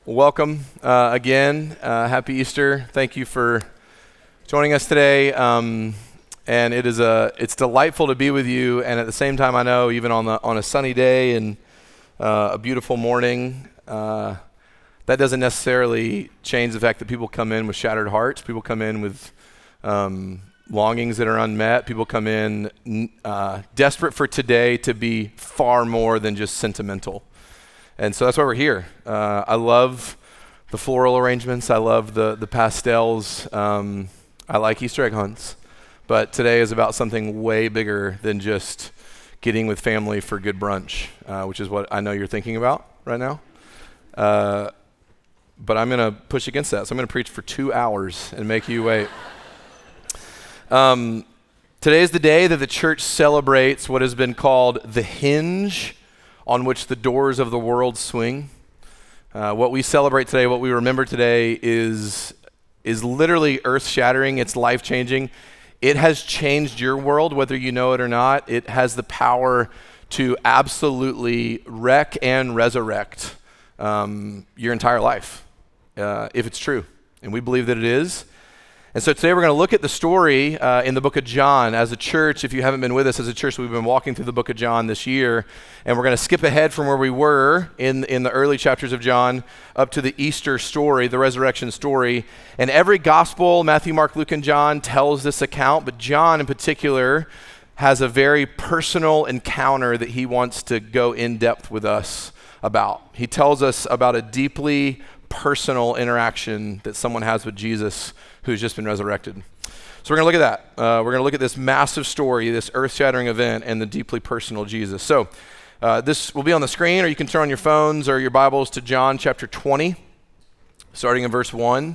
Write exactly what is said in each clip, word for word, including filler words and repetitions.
Welcome uh, again. Uh, happy Easter. Thank you for joining us today. Um, and it is a it's delightful to be with you. And at the same time, I know even on the on a sunny day and uh, a beautiful morning, uh, that doesn't necessarily change the fact that people come in with shattered hearts. People come in with um, longings that are unmet. People come in uh, desperate for today to be far more than just sentimental. And so that's why we're here. Uh, I love the floral arrangements. I love the the pastels. Um, I like Easter egg hunts. But today is about something way bigger than just getting with family for good brunch, uh, which is what I know you're thinking about right now. Uh, but I'm going to push against that. So I'm going to preach for two hours and make you wait. Um, today is the day that the church celebrates what has been called the hinge on which the doors of the world swing. Uh, what we celebrate today, what we remember today is, is literally earth-shattering. It's life-changing. It has changed your world, whether you know it or not. It has the power to absolutely wreck and resurrect um, your entire life, uh, if it's true. And we believe that it is. And so today we're going to look at the story uh, in the book of John. As a church, if you haven't been with us as a church, we've been walking through the book of John this year, and we're going to skip ahead from where we were in, in the early chapters of John up to the Easter story, the resurrection story. And every gospel, Matthew, Mark, Luke, and John, tells this account, but John in particular has a very personal encounter that he wants to go in depth with us about. He tells us about a deeply personal interaction that someone has with Jesus who's just been resurrected. So we're going to look at that. Uh, we're going to look at this massive story, this earth-shattering event, and the deeply personal Jesus. So uh, this will be on the screen, or you can turn on your phones or your Bibles to John chapter twenty, starting in verse one.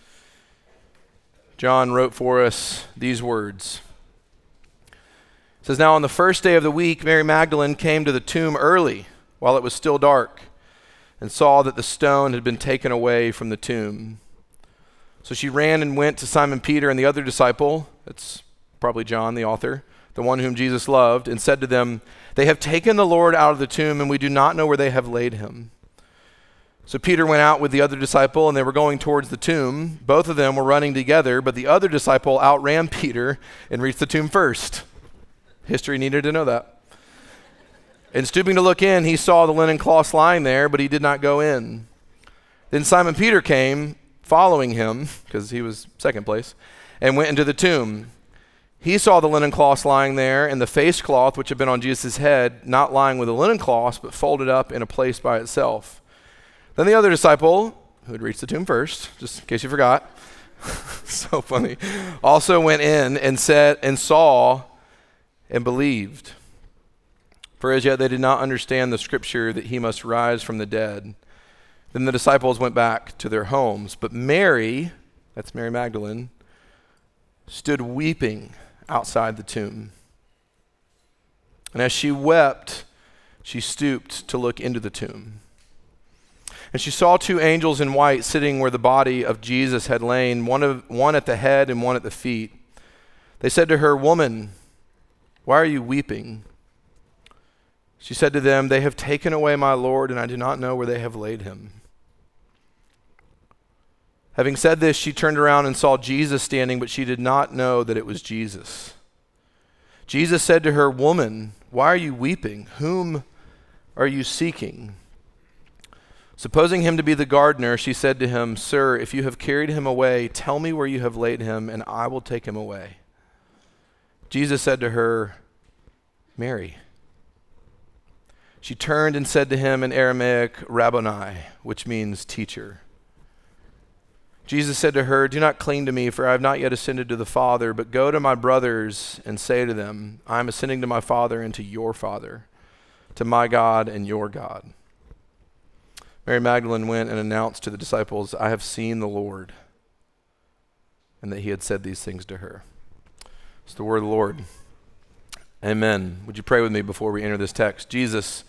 John wrote for us these words. It says, "Now on the first day of the week, Mary Magdalene came to the tomb early, while it was still dark, and saw that the stone had been taken away from the tomb. So she ran and went to Simon Peter and the other disciple," that's probably John, the author, the one whom Jesus loved, "and said to them, 'They have taken the Lord out of the tomb, and we do not know where they have laid him.' So Peter went out with the other disciple, and they were going towards the tomb. Both of them were running together, but the other disciple outran Peter and reached the tomb first." History needed to know that. "And stooping to look in, he saw the linen cloths lying there, but he did not go in. Then Simon Peter came, following him, because he was second place, and went into the tomb. He saw the linen cloths lying there, and the face cloth which had been on Jesus' head, not lying with the linen cloths, but folded up in a place by itself. Then the other disciple, who had reached the tomb first, just in case you forgot, so funny, also went in and said and saw and believed. For as yet they did not understand the scripture that he must rise from the dead. Then the disciples went back to their homes. But Mary," that's Mary Magdalene, "stood weeping outside the tomb. And as she wept, she stooped to look into the tomb. And she saw two angels in white sitting where the body of Jesus had lain, one, of, one at the head and one at the feet. They said to her, 'Woman, why are you weeping?' She said to them, 'They have taken away my Lord, and I do not know where they have laid him.' Having said this, she turned around and saw Jesus standing, but she did not know that it was Jesus. Jesus said to her, 'Woman, why are you weeping? Whom are you seeking?' Supposing him to be the gardener, she said to him, 'Sir, if you have carried him away, tell me where you have laid him, and I will take him away.' Jesus said to her, 'Mary.' She turned and said to him in Aramaic, 'Rabboni,' which means teacher. Jesus said to her, 'Do not cling to me, for I have not yet ascended to the Father, but go to my brothers and say to them, I am ascending to my Father and to your Father, to my God and your God.' Mary Magdalene went and announced to the disciples, 'I have seen the Lord,' and that he had said these things to her." It's the word of the Lord. Amen. Would you pray with me before we enter this text? Jesus,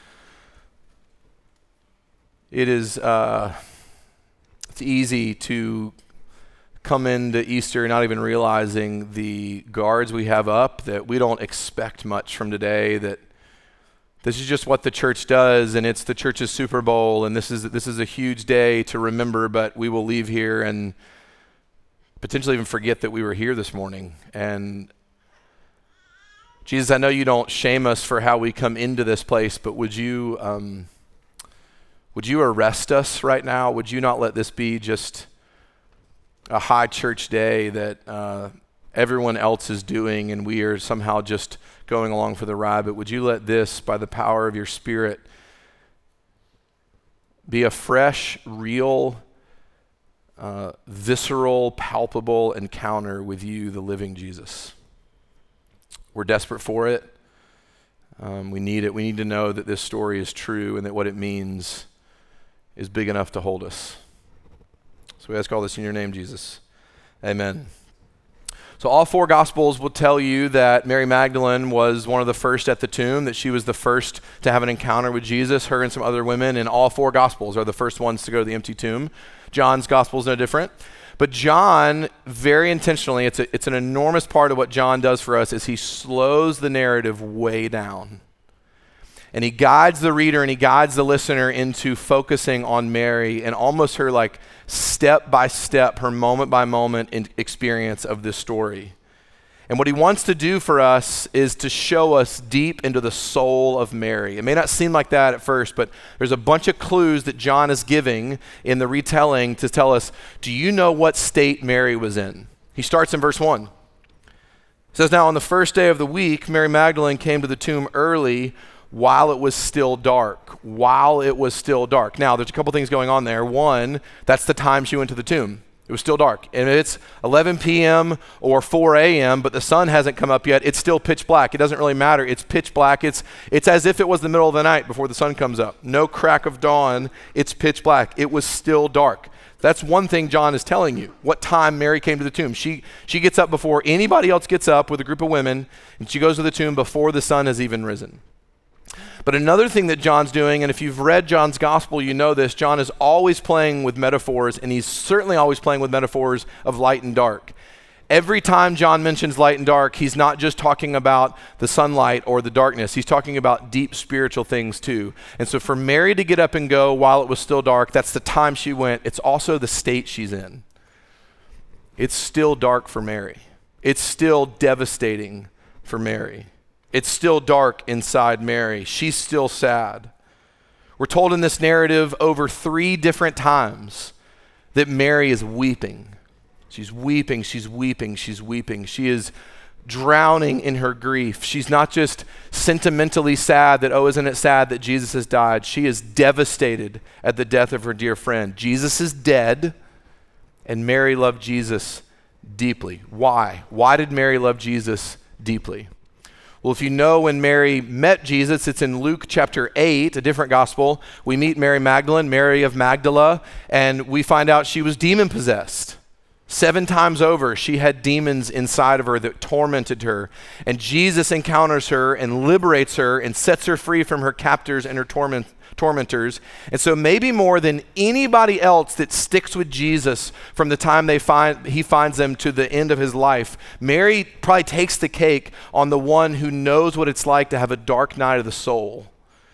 it is uh, it's easy to come into Easter not even realizing the guards we have up, that we don't expect much from today, that This is just what the church does, and it's the church's Super Bowl, and this is this is a huge day to remember, but we will leave here and potentially even forget that we were here this morning. And Jesus, I know you don't shame us for how we come into this place, but would you um, would you arrest us right now? Would you not let this be just a high church day that uh, everyone else is doing and we are somehow just going along for the ride? But would you let this, by the power of your Spirit, be a fresh, real, uh, visceral, palpable encounter with you, the living Jesus? We're desperate for it. Um, we need it. We need to know that this story is true and that what it means is big enough to hold us. So we ask all this in your name, Jesus. Amen. So all four Gospels will tell you that Mary Magdalene was one of the first at the tomb, that she was the first to have an encounter with Jesus, her and some other women, and all four Gospels are the first ones to go to the empty tomb. John's Gospel is no different. But John, very intentionally, it's, a, it's an enormous part of what John does for us, is he slows the narrative way down. And he guides the reader and he guides the listener into focusing on Mary and almost her like step by step, her moment by moment in experience of this story. And what he wants to do for us is to show us deep into the soul of Mary. It may not seem like that at first, but there's a bunch of clues that John is giving in the retelling to tell us, do you know what state Mary was in? He starts in verse one. It says, now on the first day of the week, Mary Magdalene came to the tomb early while it was still dark, while it was still dark. Now, there's a couple things going on there. One, that's the time she went to the tomb. It was still dark. And it's eleven p.m. or four a.m., but the sun hasn't come up yet. It's still pitch black. It doesn't really matter. It's pitch black. It's, it's as if it was the middle of the night before the sun comes up. No crack of dawn. It's pitch black. It was still dark. That's one thing John is telling you, what time Mary came to the tomb. She, she gets up before anybody else gets up with a group of women, and she goes to the tomb before the sun has even risen. But another thing that John's doing, and if you've read John's gospel, you know this, John is always playing with metaphors, and he's certainly always playing with metaphors of light and dark. Every time John mentions light and dark, he's not just talking about the sunlight or the darkness. He's talking about deep spiritual things too. And so for Mary to get up and go while it was still dark, that's the time she went. It's also the state she's in. It's still dark for Mary. It's still devastating for Mary. It's still dark inside Mary. She's still sad. We're told in this narrative over three different times that Mary is weeping. She's weeping, she's weeping, she's weeping. She is drowning in her grief. She's not just sentimentally sad that, oh, isn't it sad that Jesus has died? She is devastated at the death of her dear friend. Jesus is dead, and Mary loved Jesus deeply. Why? Why did Mary love Jesus deeply? Well, if you know when Mary met Jesus, it's in Luke chapter eight, a different gospel. We meet Mary Magdalene, Mary of Magdala, and we find out she was demon-possessed. Seven times over, she had demons inside of her that tormented her. And Jesus encounters her and liberates her and sets her free from her captors and her torment, tormentors. And so maybe more than anybody else that sticks with Jesus from the time they find he finds them to the end of his life, Mary probably takes the cake on the one who knows what it's like to have a dark night of the soul.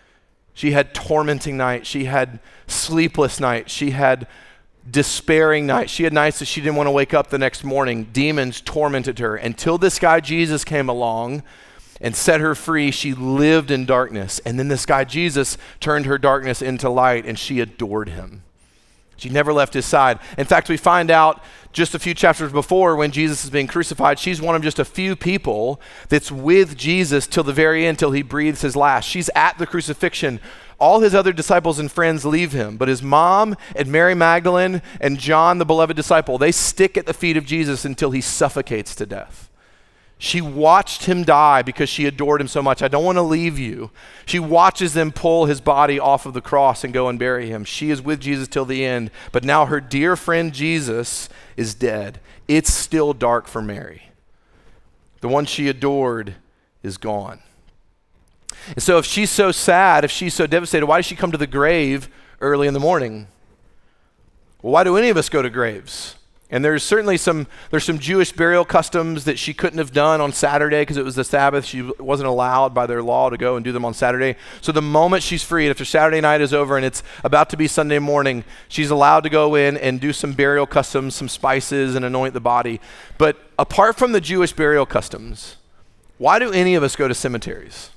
She had tormenting nights. She had sleepless nights. She had despairing nights. She had nights that she didn't want to wake up the next morning. Demons tormented her until this guy Jesus came along and set her free. She lived in darkness. And then this guy Jesus turned her darkness into light, and she adored him. She never left his side. In fact, we find out just a few chapters before, when Jesus is being crucified, she's one of just a few people that's with Jesus till the very end, till he breathes his last. She's at the crucifixion. All his other disciples and friends leave him, but his mom and Mary Magdalene and John, the beloved disciple, they stick at the feet of Jesus until he suffocates to death. She watched him die because she adored him so much. I don't want to leave you. She watches them pull his body off of the cross and go and bury him. She is with Jesus till the end, but now her dear friend Jesus is dead. It's still dark for Mary. The one she adored is gone. And so if she's so sad, if she's so devastated, why does she come to the grave early in the morning? Well, why do any of us go to graves And there's certainly some there's some Jewish burial customs that she couldn't have done on Saturday because it was the Sabbath. She wasn't allowed by their law to go and do them on Saturday. So the moment she's freed, after Saturday night is over and it's about to be Sunday morning, she's allowed to go in and do some burial customs, some spices, and anoint the body. But apart from the Jewish burial customs, why do any of us go to cemeteries?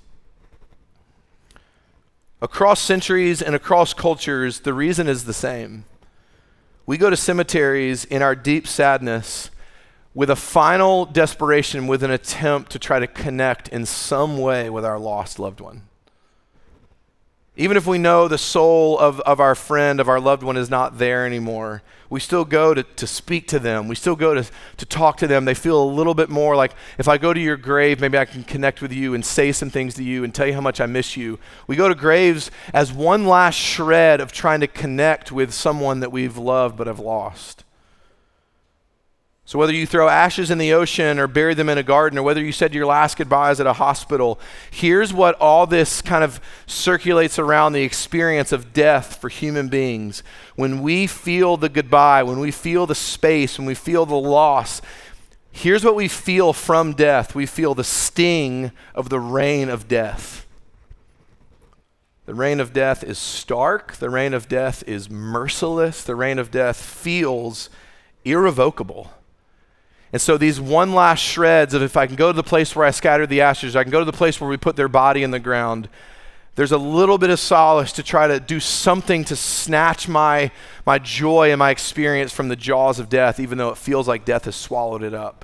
Across centuries and across cultures, the reason is the same. We go to cemeteries in our deep sadness with a final desperation, with an attempt to try to connect in some way with our lost loved one. Even if we know the soul of, of our friend, of our loved one is not there anymore, we still go to, to speak to them. We still go to, to talk to them. They feel a little bit more like, if I go to your grave, maybe I can connect with you and say some things to you and tell you how much I miss you. We go to graves as one last shred of trying to connect with someone that we've loved but have lost. So whether you throw ashes in the ocean or bury them in a garden, or whether you said your last goodbyes at a hospital, here's what all this kind of circulates around the experience of death for human beings. When we feel the goodbye, when we feel the space, when we feel the loss, here's what we feel from death. We feel the sting of the reign of death. The reign of death is stark. The reign of death is merciless. The reign of death feels irrevocable. And so these one last shreds of, if I can go to the place where I scattered the ashes, I can go to the place where we put their body in the ground, there's a little bit of solace to try to do something to snatch my, my joy and my experience from the jaws of death, even though it feels like death has swallowed it up.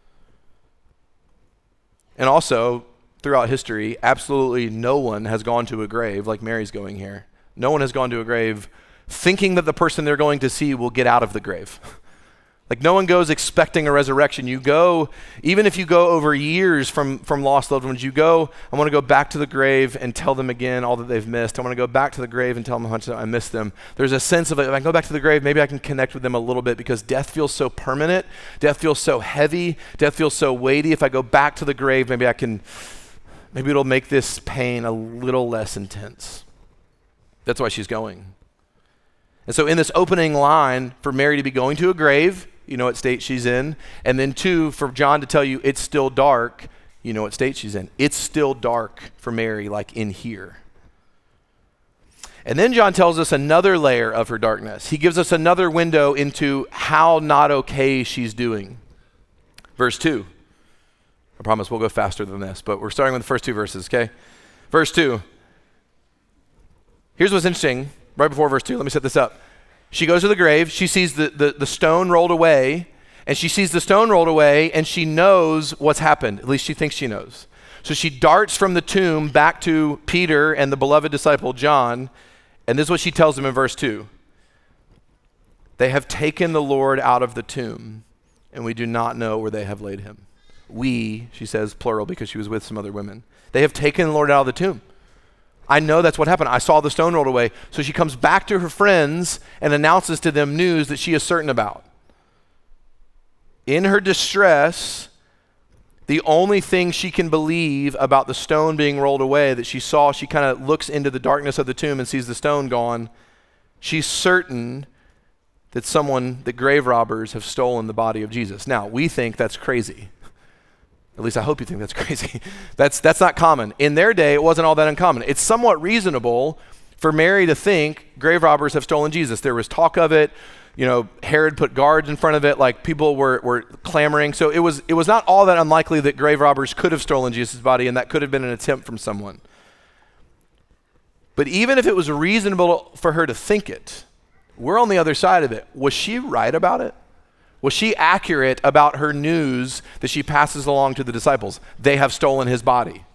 And also, throughout history, absolutely no one has gone to a grave like Mary's going here. No one has gone to a grave thinking that the person they're going to see will get out of the grave. Like, no one goes expecting a resurrection. You go, even if you go over years from, from lost loved ones, you go, I want to go back to the grave and tell them again all that they've missed. I want to go back to the grave and tell them how much I miss them. There's a sense of, if I go back to the grave, maybe I can connect with them a little bit, because death feels so permanent. Death feels so heavy. Death feels so weighty. If I go back to the grave, maybe I can, maybe it'll make this pain a little less intense. That's why she's going. And so in this opening line, for Mary to be going to a grave, you know what state she's in. And then two, for John to tell you it's still dark, you know what state she's in. It's still dark for Mary, like in here. And then John tells us another layer of her darkness. He gives us another window into how not okay she's doing. Verse two. I promise we'll go faster than this, but we're starting with the first two verses, okay? Verse two. Here's what's interesting. Right before verse two, let me set this up. She goes to the grave, she sees the, the, the stone rolled away, and she sees the stone rolled away, and she knows what's happened. At least she thinks she knows. So she darts from the tomb back to Peter and the beloved disciple John, and this is what she tells them in verse two. They have taken the Lord out of the tomb, and we do not know where they have laid him. We, she says plural because she was with some other women. They have taken the Lord out of the tomb. I know that's what happened. I saw the stone rolled away. So she comes back to her friends and announces to them news that she is certain about. In her distress, the only thing she can believe about the stone being rolled away that she saw, she kind of looks into the darkness of the tomb and sees the stone gone. She's certain that someone, that grave robbers have stolen the body of Jesus. Now, we think that's crazy. At least I hope you think that's crazy. That's that's not common. In their day, it wasn't all that uncommon. It's somewhat reasonable for Mary to think grave robbers have stolen Jesus. There was talk of it. You know, Herod put guards in front of it. Like, people were, were clamoring. So it was it was not all that unlikely that grave robbers could have stolen Jesus' body, and that could have been an attempt from someone. But even if it was reasonable for her to think it, we're on the other side of it. Was she right about it? Was she accurate about her news that she passes along to the disciples? They have stolen his body.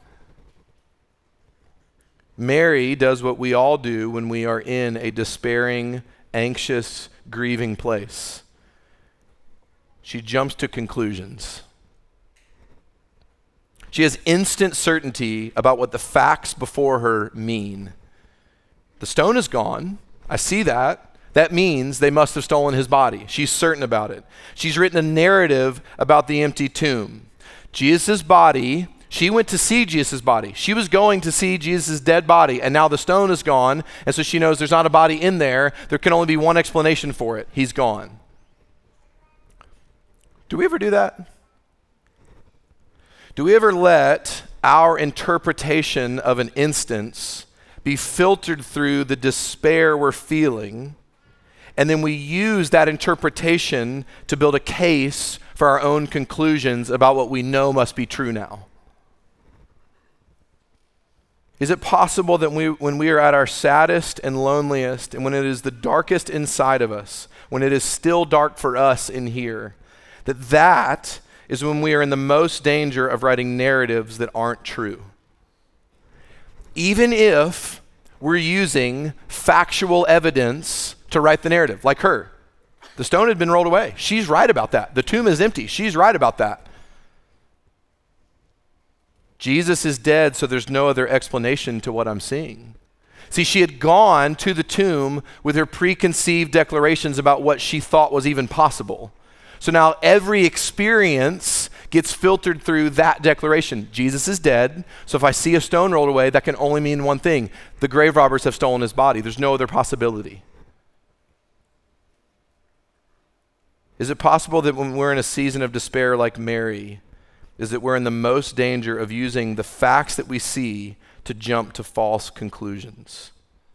Mary does what we all do when we are in a despairing, anxious, grieving place. She jumps to conclusions. She has instant certainty about what the facts before her mean. The stone is gone. I see that. That means they must have stolen his body. She's certain about it. She's written a narrative about the empty tomb. Jesus' body, she went to see Jesus' body. She was going to see Jesus' dead body, and now the stone is gone, and so she knows there's not a body in there. There can only be one explanation for it. He's gone. Do we ever do that? Do we ever let our interpretation of an instance be filtered through the despair we're feeling, and then we use that interpretation to build a case for our own conclusions about what we know must be true now? Is it possible that we, when we are at our saddest and loneliest, and when it is the darkest inside of us, when it is still dark for us in here, that that is when we are in the most danger of writing narratives that aren't true? Even if we're using factual evidence to write the narrative, like her. The stone had been rolled away. She's right about that. The tomb is empty. She's right about that. Jesus is dead, so there's no other explanation to what I'm seeing. See, she had gone to the tomb with her preconceived declarations about what she thought was even possible. So now every experience gets filtered through that declaration. Jesus is dead, so if I see a stone rolled away, that can only mean one thing. The grave robbers have stolen his body. There's no other possibility. Is it possible that when we're in a season of despair like Mary, is that we're in the most danger of using the facts that we see to jump to false conclusions?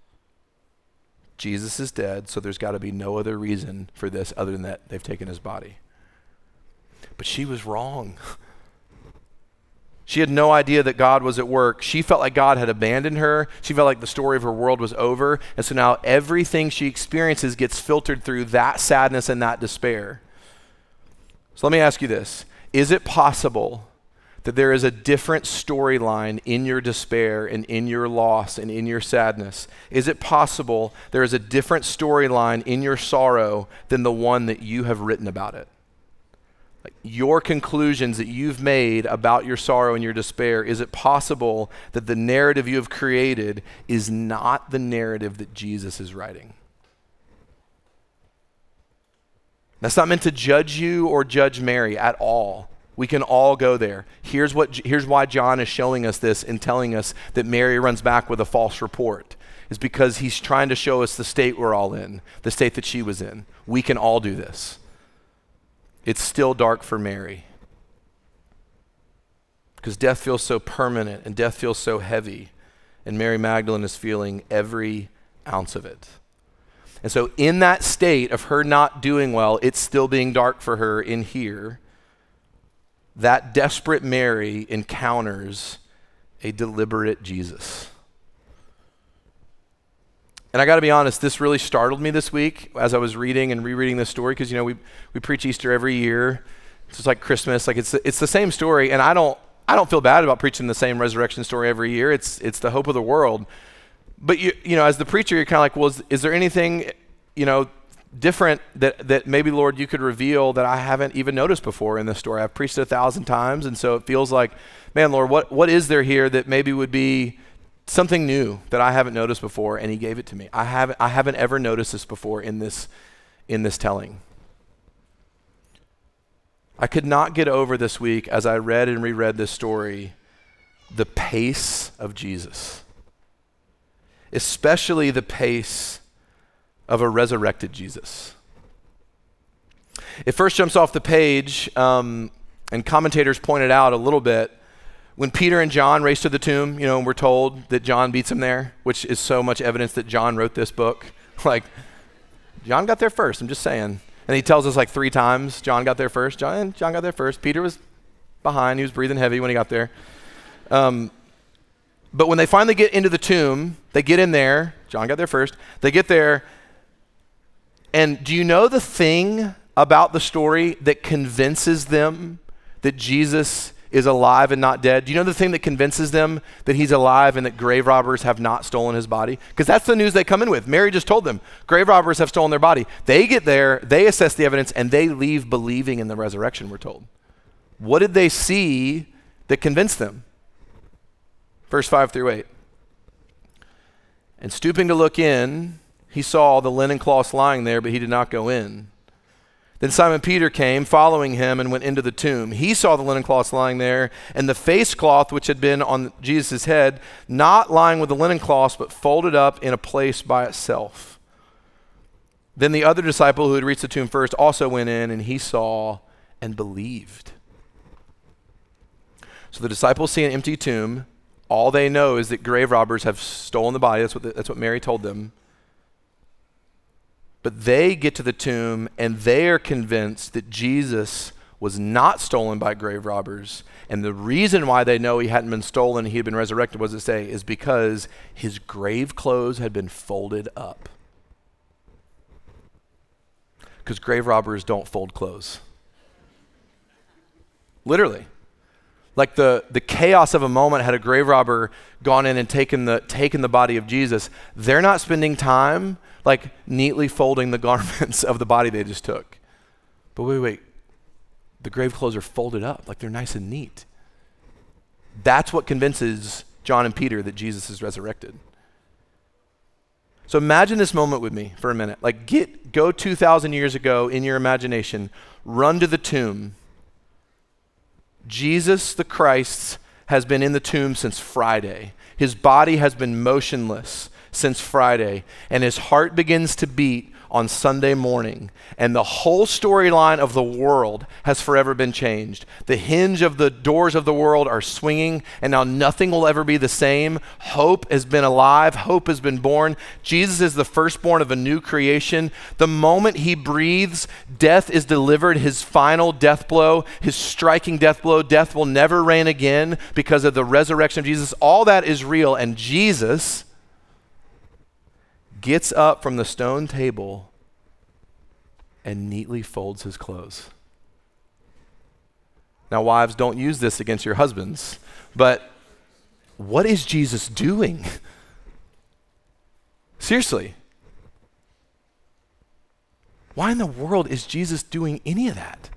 Jesus is dead, so there's got to be no other reason for this other than that they've taken his body. But she was wrong. She had no idea that God was at work. She felt like God had abandoned her. She felt like the story of her world was over. And so now everything she experiences gets filtered through that sadness and that despair. So let me ask you this. Is it possible that there is a different storyline in your despair and in your loss and in your sadness? Is it possible there is a different storyline in your sorrow than the one that you have written about it? Like your conclusions that you've made about your sorrow and your despair, is it possible that the narrative you have created is not the narrative that Jesus is writing? That's not meant to judge you or judge Mary at all. We can all go there. Here's what. Here's why John is showing us this and telling us that Mary runs back with a false report. Is because he's trying to show us the state we're all in, the state that she was in. We can all do this. It's still dark for Mary. Because death feels so permanent and death feels so heavy. And Mary Magdalene is feeling every ounce of it. And so in that state of her not doing well, it's still being dark for her in here. That desperate Mary encounters a deliberate Jesus. And I got to be honest, this really startled me this week as I was reading and rereading this story, because you know we we preach Easter every year. It's just like Christmas, like it's it's the same story, and I don't I don't feel bad about preaching the same resurrection story every year. It's it's the hope of the world. But you you know, as the preacher, you're kind of like, well, is, is there anything you know different that that maybe, Lord, you could reveal that I haven't even noticed before in this story? I've preached it a thousand times, and so it feels like, man, Lord, what what is there here that maybe would be something new that I haven't noticed before? And he gave it to me. I haven't I haven't ever noticed this before in this in this telling. I could not get over this week as I read and reread this story, the pace of Jesus. Especially the pace of a resurrected Jesus. It first jumps off the page, um, and commentators pointed out a little bit, when Peter and John race to the tomb, you know, we're told that John beats them there, which is so much evidence that John wrote this book. Like, John got there first, I'm just saying. And he tells us like three times, John got there first. John, John got there first. Peter was behind. He was breathing heavy when he got there. Um, but when they finally get into the tomb, they get in there. John got there first. They get there. And do you know the thing about the story that convinces them that Jesus is alive and not dead? Do you know the thing that convinces them that he's alive and that grave robbers have not stolen his body? Because that's the news they come in with. Mary just told them, grave robbers have stolen their body. They get there, they assess the evidence, and they leave believing in the resurrection, we're told. What did they see that convinced them? Verse five through eight. And stooping to look in, he saw the linen cloths lying there, but he did not go in. Then Simon Peter came, following him, and went into the tomb. He saw the linen cloths lying there, and the face cloth which had been on Jesus' head, not lying with the linen cloths, but folded up in a place by itself. Then the other disciple who had reached the tomb first also went in, and he saw and believed. So the disciples see an empty tomb. All they know is that grave robbers have stolen the body. That's what, the, that's what Mary told them. But they get to the tomb and they are convinced that Jesus was not stolen by grave robbers. And the reason why they know he hadn't been stolen and he had been resurrected, what does it say, is because his grave clothes had been folded up. Because grave robbers don't fold clothes. Literally. Like the, the chaos of a moment, had a grave robber gone in and taken the, taken the body of Jesus, they're not spending time like neatly folding the garments of the body they just took. But wait, wait, the grave clothes are folded up, like they're nice and neat. That's what convinces John and Peter that Jesus is resurrected. So imagine this moment with me for a minute. Like get, go two thousand years ago in your imagination, run to the tomb. Jesus the Christ has been in the tomb since Friday. His body has been motionless since Friday, and his heart begins to beat on Sunday morning, and the whole storyline of the world has forever been changed. The hinge of the doors of the world are swinging, and now nothing will ever be the same. Hope has been alive. Hope has been born. Jesus is the firstborn of a new creation. The moment he breathes, death is delivered, his final death blow, his striking death blow. Death will never reign again because of the resurrection of Jesus. All that is real, and Jesus gets up from the stone table and neatly folds his clothes. Now, wives, don't use this against your husbands, but what is Jesus doing? Seriously. Why in the world is Jesus doing any of that?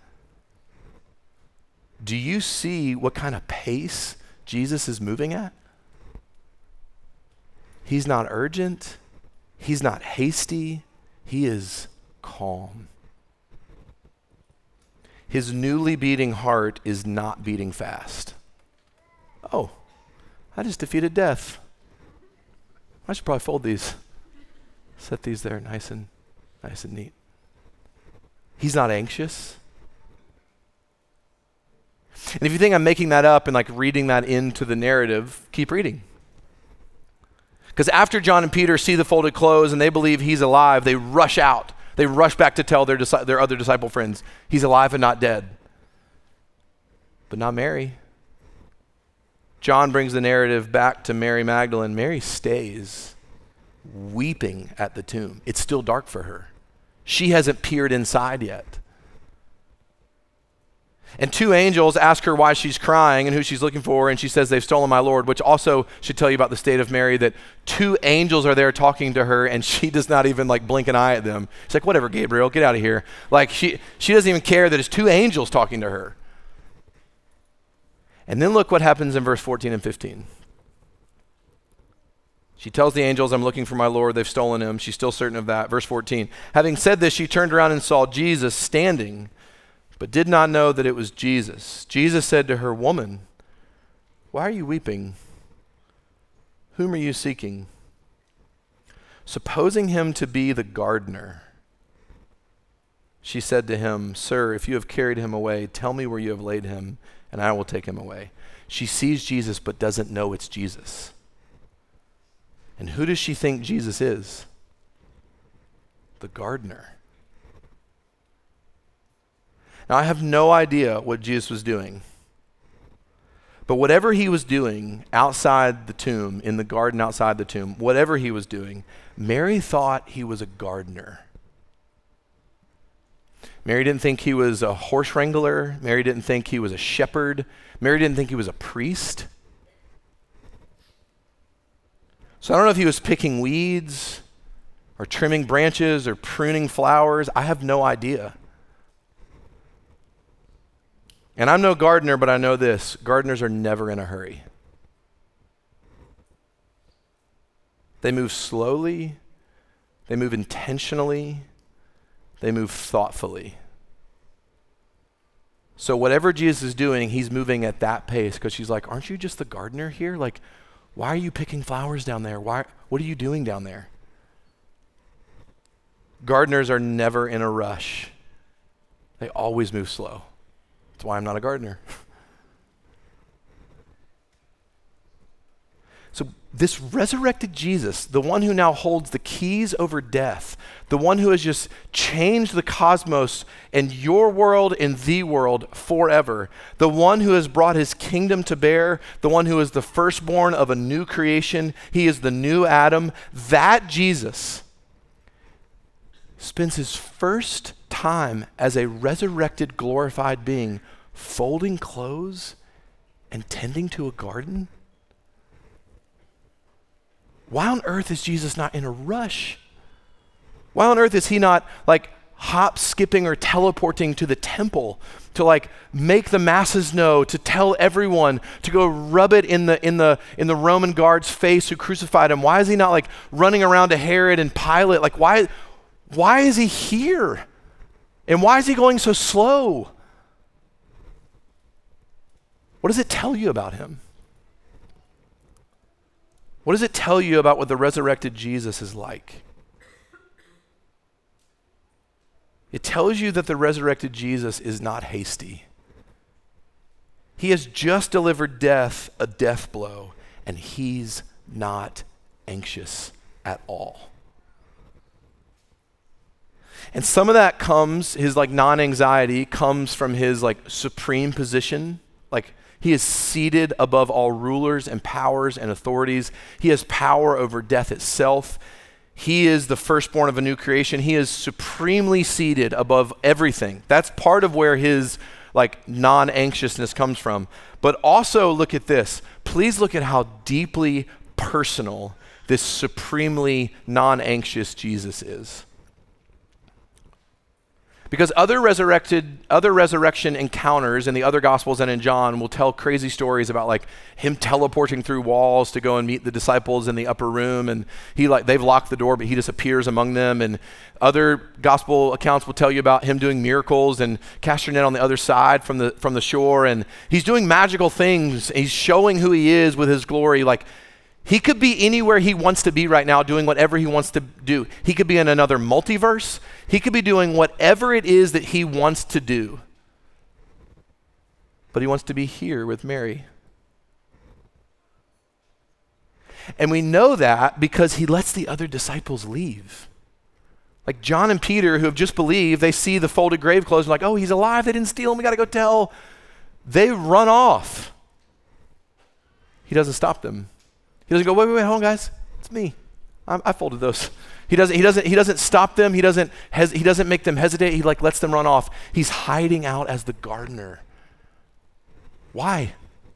Do you see what kind of pace Jesus is moving at? He's not urgent. He's not hasty. He is calm. His newly beating heart is not beating fast. Oh, I just defeated death. I should probably fold these. Set these there nice and nice and neat. He's not anxious. And if you think I'm making that up and like reading that into the narrative, keep reading. Because after John and Peter see the folded clothes and they believe he's alive, they rush out. They rush back to tell their, disi- their other disciple friends, he's alive and not dead. But not Mary. John brings the narrative back to Mary Magdalene. Mary stays weeping at the tomb. It's still dark for her. She hasn't peered inside yet. And two angels ask her why she's crying and who she's looking for, and she says, they've stolen my Lord, which also should tell you about the state of Mary, that two angels are there talking to her, and she does not even like blink an eye at them. She's like, whatever, Gabriel, get out of here. Like she, she doesn't even care that it's two angels talking to her. And then look what happens in verse fourteen and fifteen. She tells the angels, I'm looking for my Lord, they've stolen him. She's still certain of that. Verse fourteen, having said this, she turned around and saw Jesus standing, but did not know that it was Jesus. Jesus said to her, woman, why are you weeping? Whom are you seeking? Supposing him to be the gardener, she said to him, sir, if you have carried him away, tell me where you have laid him, and I will take him away. She sees Jesus but doesn't know it's Jesus. And who does she think Jesus is? The gardener. Now, I have no idea what Jesus was doing. But whatever he was doing outside the tomb, in the garden outside the tomb, whatever he was doing, Mary thought he was a gardener. Mary didn't think he was a horse wrangler. Mary didn't think he was a shepherd. Mary didn't think he was a priest. So I don't know if he was picking weeds or trimming branches or pruning flowers. I have no idea. And I'm no gardener, but I know this. Gardeners are never in a hurry. They move slowly. They move intentionally. They move thoughtfully. So whatever Jesus is doing, he's moving at that pace because she's like, aren't you just the gardener here? Like, why are you picking flowers down there? Why? What are you doing down there? Gardeners are never in a rush. They always move slow. That's why I'm not a gardener. So this resurrected Jesus, the one who now holds the keys over death, the one who has just changed the cosmos and your world and the world forever, the one who has brought his kingdom to bear, the one who is the firstborn of a new creation, he is the new Adam, that Jesus spends his first time as a resurrected, glorified being folding clothes and tending to a garden? Why on earth is Jesus not in a rush? Why on earth is he not like hop, skipping, or teleporting to the temple to like make the masses know, to tell everyone, to go rub it in the in the in the Roman guard's face who crucified him? Why is he not like running around to Herod and Pilate? Like why why is he here? And why is he going so slow? What does it tell you about him? What does it tell you about what the resurrected Jesus is like? It tells you that the resurrected Jesus is not hasty. He has just delivered death a death blow, and he's not anxious at all. And some of that comes, his like non-anxiety comes from his like supreme position. Like he is seated above all rulers and powers and authorities. He has power over death itself. He is the firstborn of a new creation. He is supremely seated above everything. That's part of where his like non-anxiousness comes from. But also look at this. Please look at how deeply personal this supremely non-anxious Jesus is. Because other resurrected, other resurrection encounters in the other Gospels and in John will tell crazy stories about like him teleporting through walls to go and meet the disciples in the upper room, and he like they've locked the door, but he just appears among them. And other Gospel accounts will tell you about him doing miracles and cast your net on the other side from the from the shore, and he's doing magical things. He's showing who he is with his glory. Like he could be anywhere he wants to be right now, doing whatever he wants to do. He could be in another multiverse. He could be doing whatever it is that he wants to do. But he wants to be here with Mary. And we know that because he lets the other disciples leave. Like John and Peter, who have just believed, they see the folded grave clothes and like, oh, he's alive. They didn't steal him. We got to go tell. They run off. He doesn't stop them. He doesn't go, wait, wait, wait, hold on, guys. It's me. I'm, I folded those. He doesn't. He doesn't. He doesn't stop them. He doesn't. Hes- he doesn't make them hesitate. He like lets them run off. He's hiding out as the gardener. Why?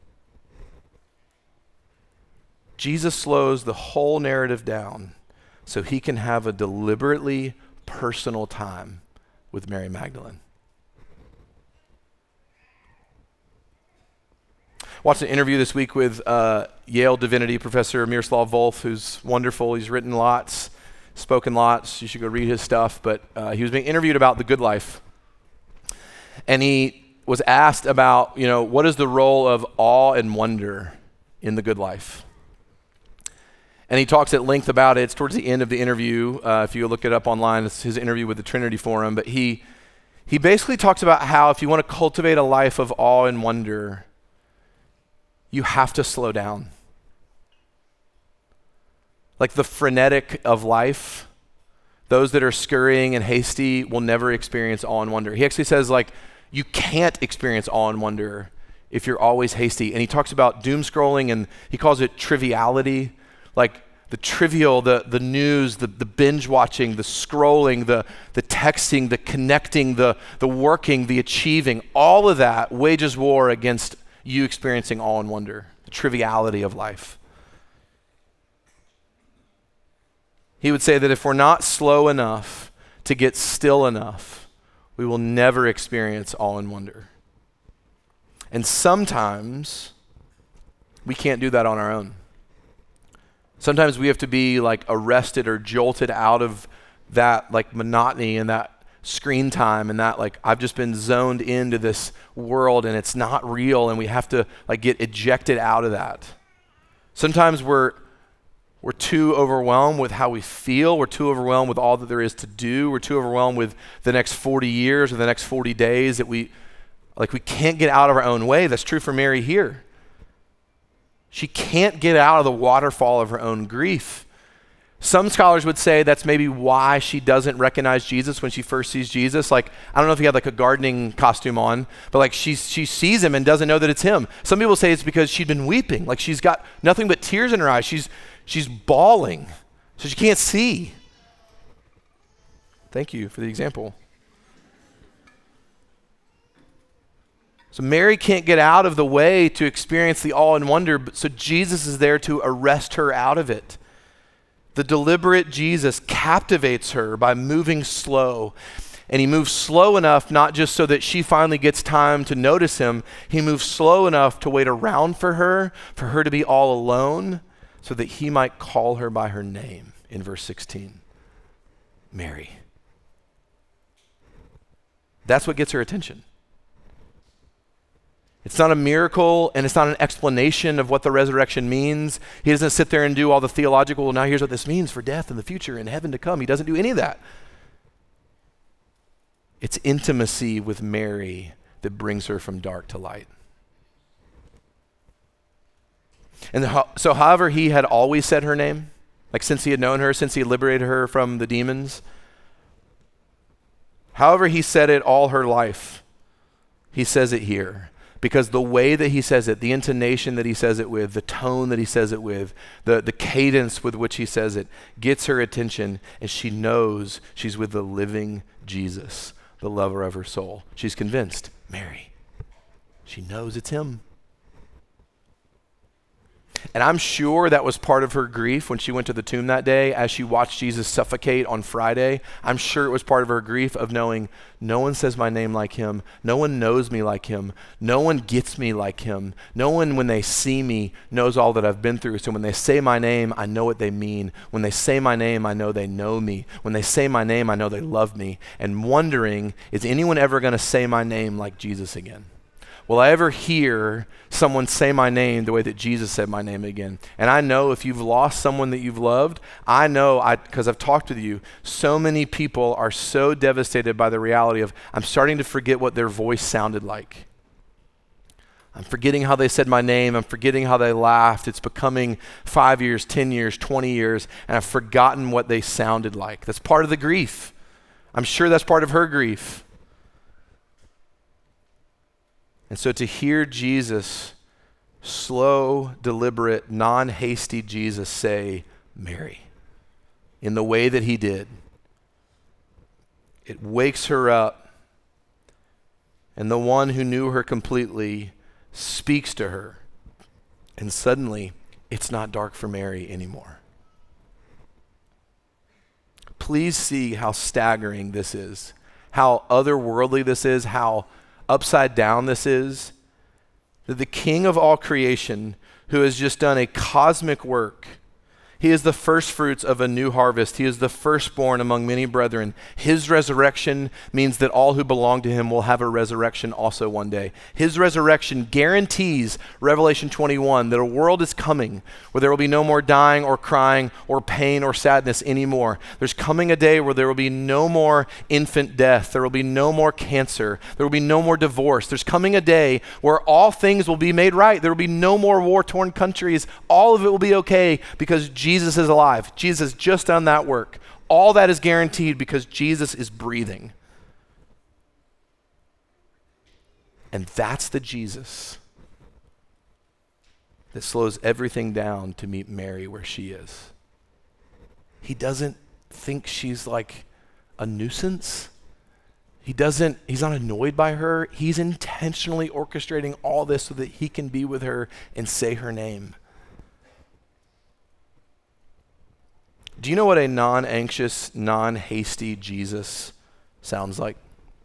Jesus slows the whole narrative down so he can have a deliberately personal time with Mary Magdalene. Watched an interview this week with uh, Yale divinity professor Miroslav Volf, who's wonderful. He's written lots, spoken lots. You should go read his stuff. But uh, he was being interviewed about the good life. And he was asked about, you know, what is the role of awe and wonder in the good life? And he talks at length about it. It's towards the end of the interview. Uh, if you look it up online, it's his interview with the Trinity Forum. But he he basically talks about how if you want to cultivate a life of awe and wonder, you have to slow down. Like the frenetic of life, those that are scurrying and hasty will never experience awe and wonder. He actually says like, you can't experience awe and wonder if you're always hasty. And he talks about doom scrolling, and he calls it triviality, like the trivial, the, the news, the, the binge watching, the scrolling, the, the texting, the connecting, the, the working, the achieving. All of that wages war against you experiencing awe and wonder, the triviality of life. He would say that if we're not slow enough to get still enough, we will never experience awe and wonder. And sometimes we can't do that on our own. Sometimes we have to be like arrested or jolted out of that like monotony and that screen time and that like I've just been zoned into this world and it's not real, and we have to like get ejected out of that. Sometimes we're we're too overwhelmed with how we feel. We're too overwhelmed with all that there is to do. We're too overwhelmed with the next forty years or the next forty days that we Like we can't get out of our own way. That's true for Mary here. She can't get out of the waterfall of her own grief. Some scholars would say that's maybe why she doesn't recognize Jesus when she first sees Jesus. Like, I don't know if he had like a gardening costume on, but like she, she sees him and doesn't know that it's him. Some people say it's because she'd been weeping. Like she's got nothing but tears in her eyes. She's, she's bawling, so she can't see. Thank you for the example. So Mary can't get out of the way to experience the awe and wonder, but so Jesus is there to arrest her out of it. The deliberate Jesus captivates her by moving slow. And he moves slow enough, not just so that she finally gets time to notice him, he moves slow enough to wait around for her, for her to be all alone, so that he might call her by her name in verse sixteen. Mary. That's what gets her attention. It's not a miracle, and it's not an explanation of what the resurrection means. He doesn't sit there and do all the theological, well, now here's what this means for death in the future and heaven to come. He doesn't do any of that. It's intimacy with Mary that brings her from dark to light. And ho- so however he had always said her name, like since he had known her, since he liberated her from the demons, however he said it all her life, he says it here. Because the way that he says it, the intonation that he says it with, the tone that he says it with, the, the cadence with which he says it, gets her attention, and she knows she's with the living Jesus, the lover of her soul. She's convinced. Mary. She knows it's him. And I'm sure that was part of her grief when she went to the tomb that day as she watched Jesus suffocate on Friday. I'm sure it was part of her grief of knowing no one says my name like him. No one knows me like him. No one gets me like him. No one, when they see me, knows all that I've been through. So when they say my name, I know what they mean. When they say my name, I know they know me. When they say my name, I know they love me. And wondering, is anyone ever going to say my name like Jesus again? Will I ever hear someone say my name the way that Jesus said my name again? And I know if you've lost someone that you've loved, I know, I because I've talked with you, so many people are so devastated by the reality of, I'm starting to forget what their voice sounded like. I'm forgetting how they said my name. I'm forgetting how they laughed. It's becoming five years, ten years, twenty years, and I've forgotten what they sounded like. That's part of the grief. I'm sure that's part of her grief. And so to hear Jesus, slow, deliberate, non-hasty Jesus say, Mary, in the way that he did, it wakes her up, and the one who knew her completely speaks to her, and suddenly it's not dark for Mary anymore. Please see how staggering this is, how otherworldly this is, how upside down this is, that the King of all creation, who has just done a cosmic work, he is the first fruits of a new harvest. He is the firstborn among many brethren. His resurrection means that all who belong to him will have a resurrection also one day. His resurrection guarantees, Revelation twenty-one, that a world is coming where there will be no more dying or crying or pain or sadness anymore. There's coming a day where there will be no more infant death. There will be no more cancer. There will be no more divorce. There's coming a day where all things will be made right. There will be no more war-torn countries. All of it will be okay because Jesus Jesus is alive. Jesus has just done that work. All that is guaranteed because Jesus is breathing. And that's the Jesus that slows everything down to meet Mary where she is. He doesn't think she's like a nuisance. He doesn't, he's not annoyed by her. He's intentionally orchestrating all this so that he can be with her and say her name. Do you know what a non-anxious, non-hasty Jesus sounds like?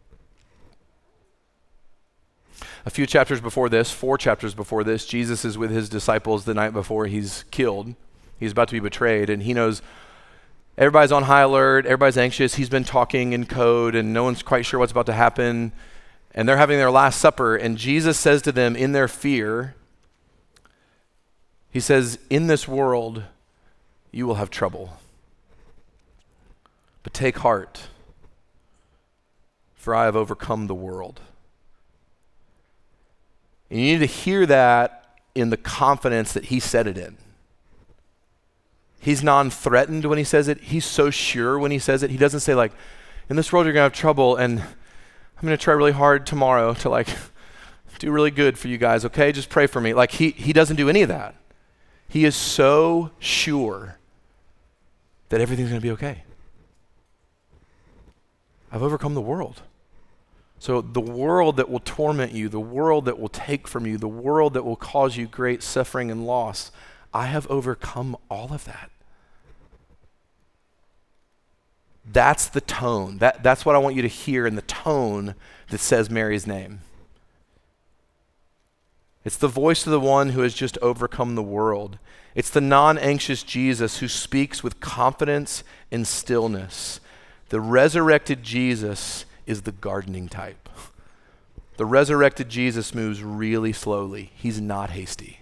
A few chapters before this, four chapters before this, Jesus is with his disciples the night before he's killed. He's about to be betrayed, and he knows everybody's on high alert, everybody's anxious. He's been talking in code, and no one's quite sure what's about to happen. And they're having their Last Supper, and Jesus says to them in their fear, he says, in this world, you will have trouble. But take heart, for I have overcome the world. And you need to hear that in the confidence that he said it in. He's non-threatened when he says it. He's so sure when he says it. He doesn't say like, in this world you're going to have trouble, and I'm going to try really hard tomorrow to like do really good for you guys, okay? Just pray for me. Like he he doesn't do any of that. He is so sure that everything's going to be okay. I've overcome the world. So the world that will torment you, the world that will take from you, the world that will cause you great suffering and loss, I have overcome all of that. That's the tone. That, that's what I want you to hear in the tone that says Mary's name. It's the voice of the one who has just overcome the world. It's the non-anxious Jesus who speaks with confidence and stillness. The resurrected Jesus is the gardening type. The resurrected Jesus moves really slowly. He's not hasty.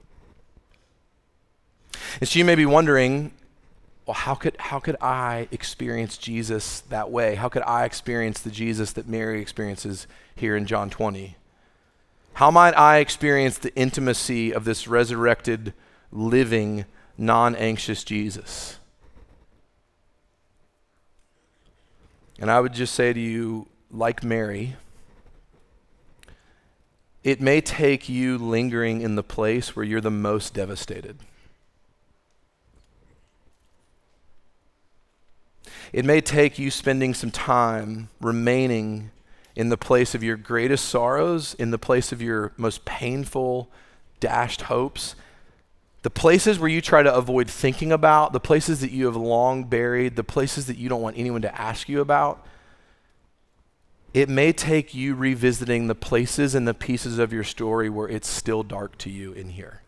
And so you may be wondering, well, how could how could I experience Jesus that way? How could I experience the Jesus that Mary experiences here in John twenty? How might I experience the intimacy of this resurrected, living, non-anxious Jesus? And I would just say to you, like Mary, it may take you lingering in the place where you're the most devastated. It may take you spending some time remaining in the place of your greatest sorrows, in the place of your most painful, dashed hopes, the places where you try to avoid thinking about, the places that you have long buried, the places that you don't want anyone to ask you about. It may take you revisiting the places and the pieces of your story where it's still dark to you in here.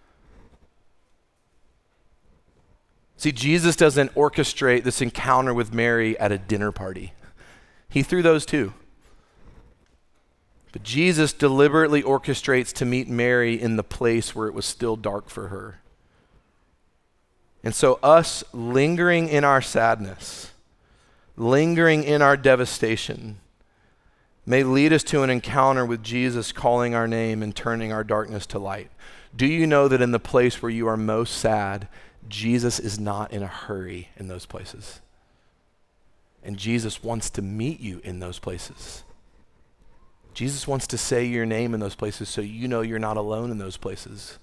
See, Jesus doesn't orchestrate this encounter with Mary at a dinner party. He threw those too. But Jesus deliberately orchestrates to meet Mary in the place where it was still dark for her. And so us lingering in our sadness, lingering in our devastation, may lead us to an encounter with Jesus calling our name and turning our darkness to light. Do you know that in the place where you are most sad, Jesus is not in a hurry in those places? And Jesus wants to meet you in those places. Jesus wants to say your name in those places so you know you're not alone in those places.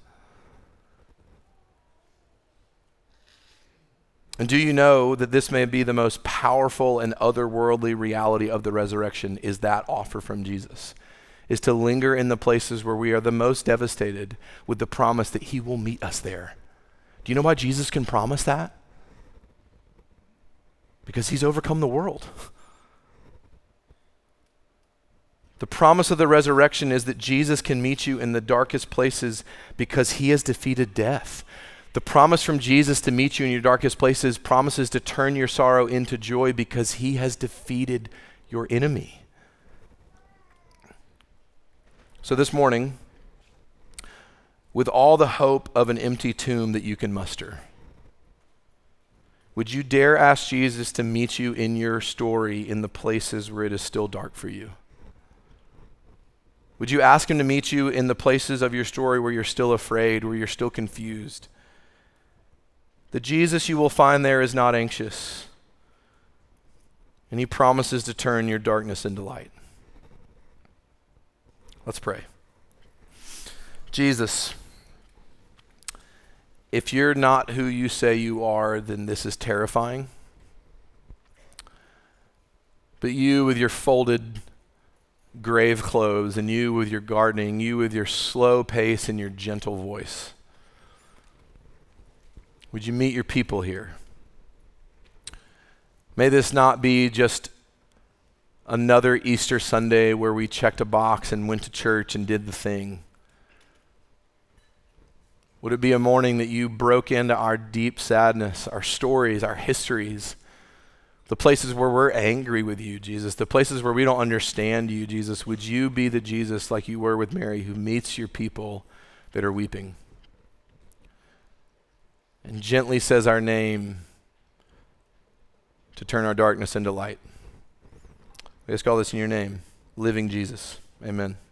And do you know that this may be the most powerful and otherworldly reality of the resurrection is that offer from Jesus, is to linger in the places where we are the most devastated with the promise that he will meet us there. Do you know why Jesus can promise that? Because he's overcome the world. The promise of the resurrection is that Jesus can meet you in the darkest places because he has defeated death. The promise from Jesus to meet you in your darkest places promises to turn your sorrow into joy because he has defeated your enemy. So this morning, with all the hope of an empty tomb that you can muster, would you dare ask Jesus to meet you in your story in the places where it is still dark for you? Would you ask him to meet you in the places of your story where you're still afraid, where you're still confused? The Jesus you will find there is not anxious, and he promises to turn your darkness into light. Let's pray. Jesus, if you're not who you say you are, then this is terrifying. But you with your folded grave clothes, and you with your gardening, you with your slow pace and your gentle voice, would you meet your people here? May this not be just another Easter Sunday where we checked a box and went to church and did the thing. Would it be a morning that you broke into our deep sadness, our stories, our histories, the places where we're angry with you, Jesus, the places where we don't understand you, Jesus? Would you be the Jesus like you were with Mary who meets your people that are weeping and gently says our name to turn our darkness into light? We ask all this in your name, living Jesus. Amen.